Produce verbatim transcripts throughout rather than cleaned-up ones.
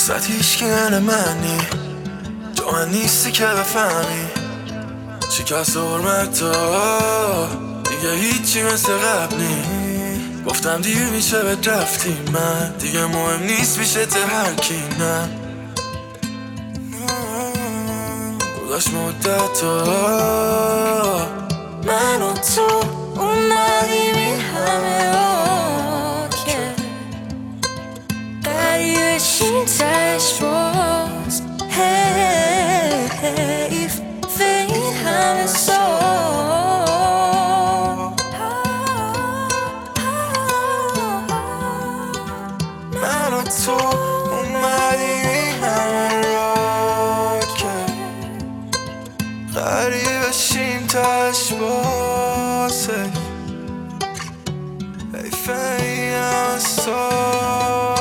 وسط هیچکی نه منی، تو من نیستی که بفهمی. شکست حرمت ها دیگه هیچی مثل قبل نی. گفتم دیر میشه بهت رفتی، من دیگه مهم نیست میشه ته هر کی. نه گذاشت مدت ها من و تو اومدیم این همه را که قریبه شیم تش باز. حیف به این همه سال من و تو اومدیم این همه را که قریبه شیم تش باز. حیف این همه سال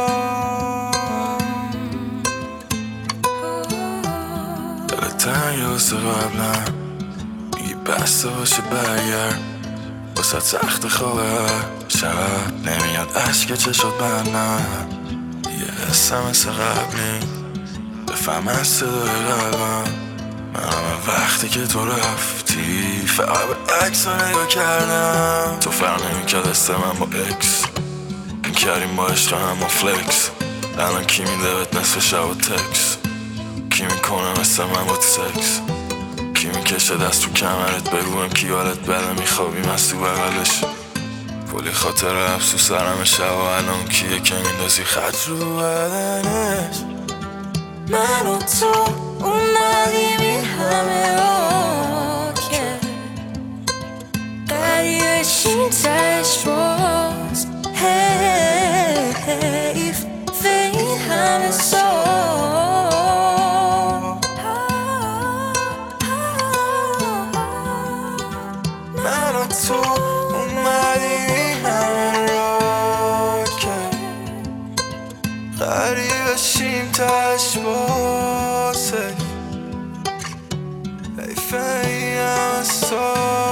تنگه واسه قبلم، میگی بسته باشه برگرد واسه تخت خوابه. شب نمیاد عشق چشات بندم، یه حسم مثل قبلی بفهم از صدای قلبم. من همه وقتی که تو رفتی فقط به عکس رو نگاه کردم. تو فرق نمیکرد است من با اکس، این کردیم با عشق هم با فلکس. الان کی میده بهت نصف شب و تکس، کی میکنه مثل من با سکس، کی میکشه دست تو کمرت بگویم کی حالت بده میخوابیم از تو بغلش. کلی خاطر افسوس سرم شب و الان کیه که میندازی خط رو بدنش. من و تو اومدیم این همه را که قریبه شیم تش باز. حیف به این همه سال من و تو اومدیم این همه را که قریبه شیم تش باز. حیف این همه سال